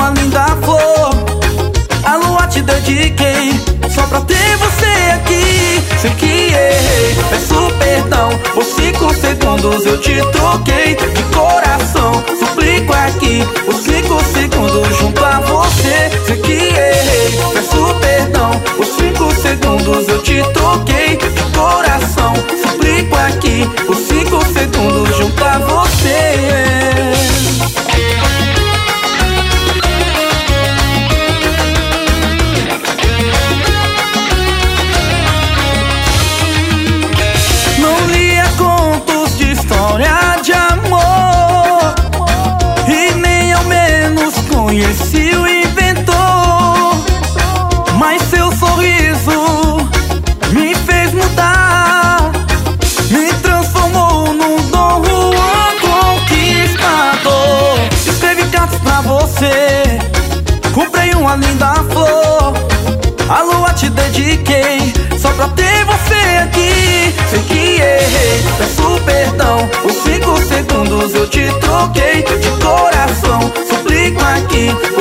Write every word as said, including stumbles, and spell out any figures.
uma linda flor, a lua te dediquei, só pra ter você aqui. Sei que errei, peço perdão, por cinco segundos eu te troquei. De coração, suplico aqui, por cinco segundos junto a você. Sei que errei, peço perdão, por cinco segundos eu te troquei. De coração, suplico aqui, por cinco segundos junto a você. Conheci o inventor, mas seu sorriso me fez mudar, me transformou num Dom Juan conquistador. Escrevi cartas pra você, comprei uma linda flor, a lua te dediquei, só pra ter você aqui. Sei que errei, peço perdão, por cinco segundos eu te troquei. De coração, suplico aqui,